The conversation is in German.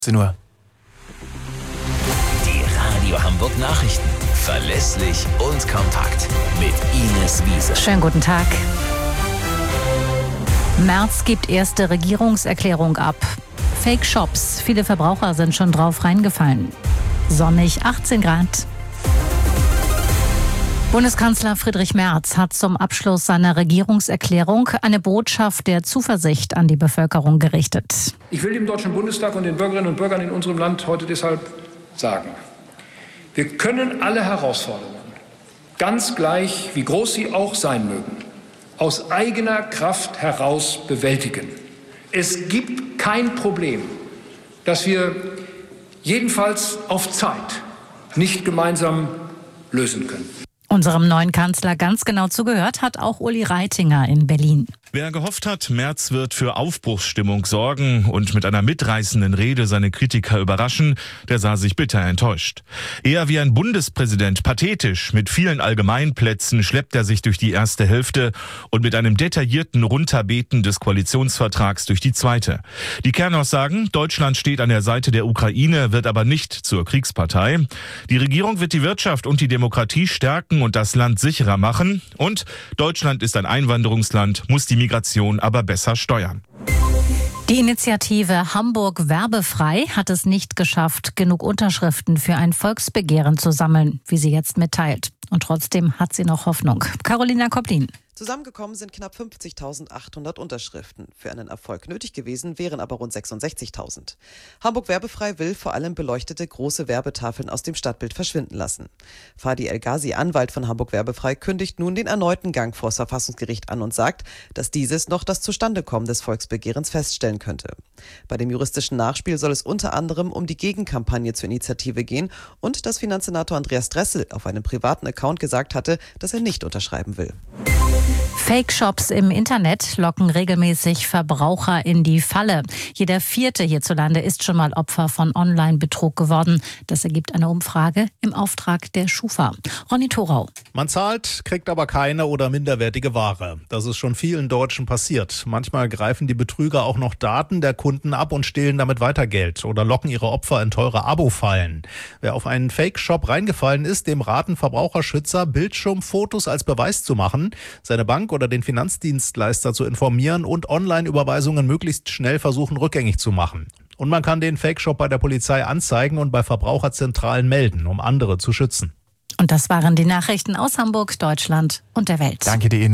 18 Uhr. Die Radio Hamburg Nachrichten. Verlässlich und kompakt. Mit Ines Wiese. Schönen guten Tag. Merz gibt erste Regierungserklärung ab. Fake Shops. Viele Verbraucher sind schon drauf reingefallen. Sonnig 18 Grad. Bundeskanzler Friedrich Merz hat zum Abschluss seiner Regierungserklärung eine Botschaft der Zuversicht an die Bevölkerung gerichtet. Ich will dem Deutschen Bundestag und den Bürgerinnen und Bürgern in unserem Land heute deshalb sagen: Wir können alle Herausforderungen, ganz gleich wie groß sie auch sein mögen, aus eigener Kraft heraus bewältigen. Es gibt kein Problem, das wir jedenfalls auf Zeit nicht gemeinsam lösen können. Unserem neuen Kanzler ganz genau zugehört hat auch Uli Reitinger in Berlin. Wer gehofft hat, Merz wird für Aufbruchsstimmung sorgen und mit einer mitreißenden Rede seine Kritiker überraschen, der sah sich bitter enttäuscht. Eher wie ein Bundespräsident, pathetisch, mit vielen Allgemeinplätzen schleppt er sich durch die erste Hälfte und mit einem detaillierten Runterbeten des Koalitionsvertrags durch die zweite. Die Kernaussagen: Deutschland steht an der Seite der Ukraine, wird aber nicht zur Kriegspartei. Die Regierung wird die Wirtschaft und die Demokratie stärken und das Land sicherer machen. Und Deutschland ist ein Einwanderungsland, muss die Migration aber besser steuern. Die Initiative Hamburg werbefrei hat es nicht geschafft, genug Unterschriften für ein Volksbegehren zu sammeln, wie sie jetzt mitteilt. Und trotzdem hat sie noch Hoffnung. Carolina Koplin. Zusammengekommen sind knapp 50.800 Unterschriften. Für einen Erfolg nötig gewesen wären aber rund 66.000. Hamburg werbefrei will vor allem beleuchtete große Werbetafeln aus dem Stadtbild verschwinden lassen. Fadi El-Ghazi, Anwalt von Hamburg werbefrei, kündigt nun den erneuten Gang vors Verfassungsgericht an und sagt, dass dieses noch das Zustandekommen des Volksbegehrens feststellen könnte. Bei dem juristischen Nachspiel soll es unter anderem um die Gegenkampagne zur Initiative gehen und dass Finanzsenator Andreas Dressel auf einem privaten Account gesagt hatte, dass er nicht unterschreiben will. Fake-Shops im Internet locken regelmäßig Verbraucher in die Falle. Jeder Vierte hierzulande ist schon mal Opfer von Online-Betrug geworden. Das ergibt eine Umfrage im Auftrag der Schufa. Ronny Thorau. Man zahlt, kriegt aber keine oder minderwertige Ware. Das ist schon vielen Deutschen passiert. Manchmal greifen die Betrüger auch noch Daten der Kunden ab und stehlen damit weiter Geld oder locken ihre Opfer in teure Abo-Fallen. Wer auf einen Fake-Shop reingefallen ist, dem raten Verbraucherschützer, Bildschirmfotos als Beweis zu machen, seine Bank oder den Finanzdienstleister zu informieren und Online-Überweisungen möglichst schnell versuchen rückgängig zu machen. Und man kann den Fake-Shop bei der Polizei anzeigen und bei Verbraucherzentralen melden, um andere zu schützen. Und das waren die Nachrichten aus Hamburg, Deutschland und der Welt. Danke dir.